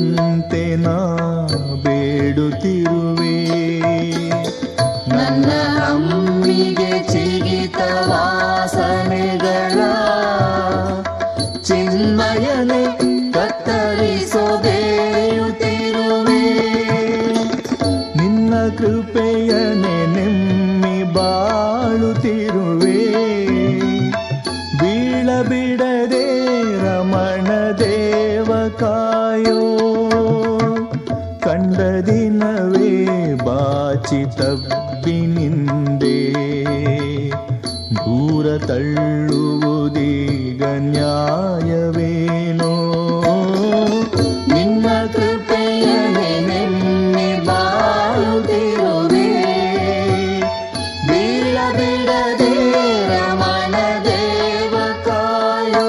ಬರದಂತೆ ನಾ ಬೇಡುತ್ತಿರುವೆ. ನನ್ನ ಅಮ್ಮಿಗೆ ಚಿಗಿತ ವಾಸನೆಗಳ ಚಿನ್ಮಯನೆ ಕತ್ತರಿಸೋ ಬೇಯುತ್ತಿರುವೆ. ನಿನ್ನ ಕೃಪೆಯನೆ ನೆಮ್ಮಿ ಬಾಳುತ್ತಿರುವೆ. ಬೀಳಬಿಡದೆ ರಮಣ ದೇವ ಕಾಯೋ. ಕಂಡ ದಿನವೇ ಬಾಚಿ ತಬ್ಬಿನಿಂದೆ ದೂರ ತಳ್ಳುವುದೀಗ ನ್ಯಾಯವೇನೋ. ನಿನ್ನ ಕೃಪೆಯನೆ ನೆಮ್ಮಿ ಬಾಳುತ್ತಿರುವೆ. ಬೀಳಬಿಡದೆ ರಮಣ ದೇವ ಕಾಯೋ.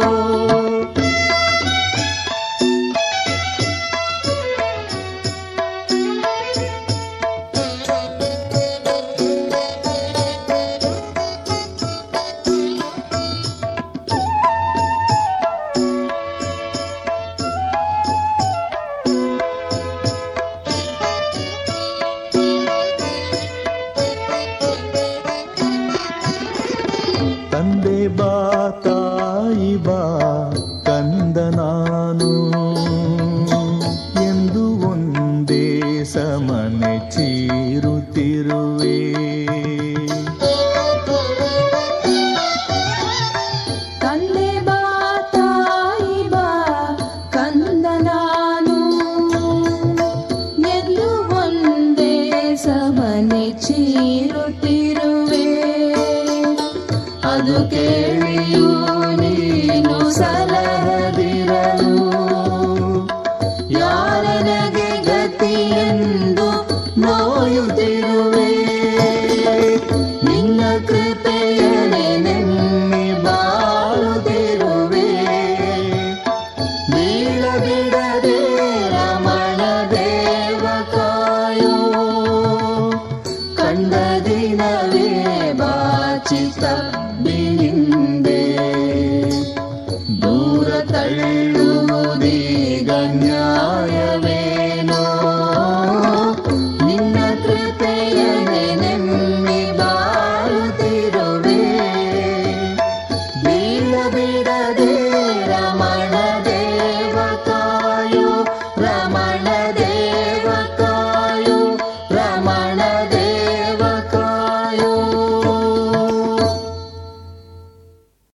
ತಂದೆ ಬಾ ತಾಯಿ ಬಾ ಕಂದ ನಾನು ಎಂದು ಒಂದೇ ಸಮನೆ ಚೀರುತ್ತಿರುವೆ. ತಂದೆ ಬಾ ತಾಯಿ ಬಾ ಕಂದ ನಾನು ಎಂದು ಒಂದೇ ಸಮನೆ ಚೀರುತ್ತಿರುವೆ. ಅದು ಕೇಳಿಯೂ ನೀನು ಸಲಹದಿರಲು ಯಾರನಗೆ ಗತಿಯೆಂದು ನೋಯುತ್ತಿರುವೆ. ನಿನ್ನ ಕೃಪೆಯನೆ ನೆಮ್ಮಿ ಬಾಳುತ್ತಿರುವೆ. ಬೀಳಬಿಡದೆ ರಮಣ ದೇವ ಕಾಯೋ. ಕಂಡ ದಿನವೇ ಬಾಚಿ ತಬ್ಬಿನಿಂದೆ ದೂರ ತಳ್ಳಿ